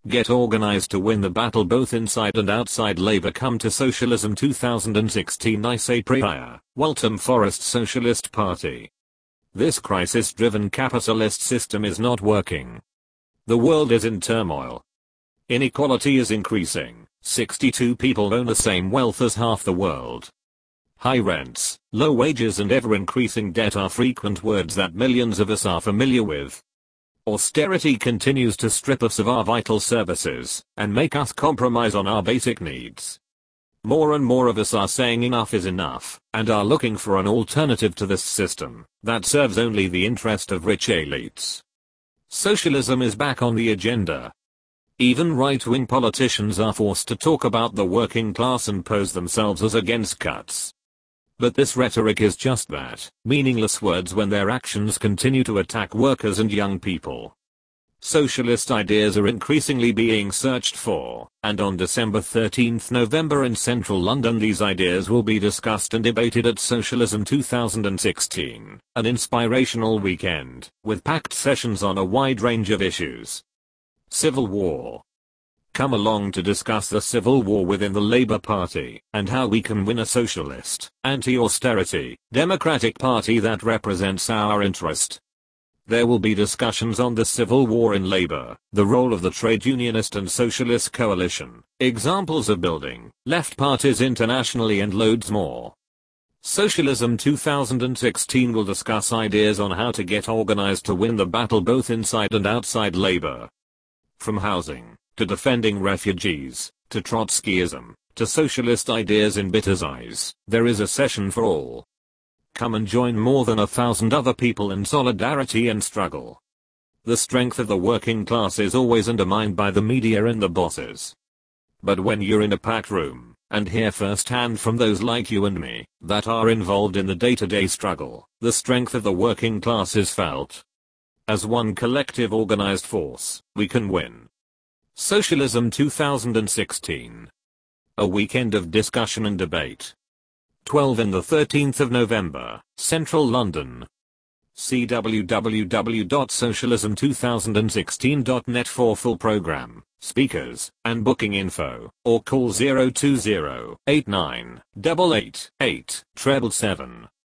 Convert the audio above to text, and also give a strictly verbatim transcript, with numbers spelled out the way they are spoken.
Get organized to win the battle both inside and outside Labour. Come to Socialism two thousand sixteen. I say prayer. Waltham Forest Socialist Party. This crisis-driven capitalist system is not working. The world is in turmoil. Inequality is increasing. sixty-two people own the same wealth as half the world. High rents, low wages and ever-increasing debt are frequent words that millions of us are familiar with. Austerity continues to strip us of our vital services and make us compromise on our basic needs. More and more of us are saying enough is enough and are looking for an alternative to this system that serves only the interest of rich elites. Socialism is back on the agenda. Even right-wing politicians are forced to talk about the working class and pose themselves as against cuts. But this rhetoric is just that, meaningless words when their actions continue to attack workers and young people. Socialist ideas are increasingly being searched for, and on December thirteenth November in central London these ideas will be discussed and debated at Socialism two thousand sixteen, an inspirational weekend, with packed sessions on a wide range of issues. Civil war. Come along to discuss the civil war within the Labour Party, and how we can win a socialist, anti-austerity, democratic party that represents our interest. There will be discussions on the civil war in Labour, the role of the trade unionist and socialist coalition, examples of building left parties internationally and loads more. Socialism two thousand sixteen will discuss ideas on how to get organised to win the battle both inside and outside Labour. From housing, to defending refugees, to Trotskyism, to socialist ideas in Bitter's eyes, there is a session for all. Come and join more than a thousand other people in solidarity and struggle. The strength of the working class is always undermined by the media and the bosses. But when you're in a packed room, and hear firsthand from those like you and me, that are involved in the day-to-day struggle, the strength of the working class is felt. As one collective organized force, we can win. Socialism two thousand sixteen. A weekend of discussion and debate. twelfth and the thirteenth of November, Central London. See w w w dot socialism two thousand sixteen dot net for full program, speakers, and booking info, or call zero two zero, eight nine, eight eight eight, seven seven seven.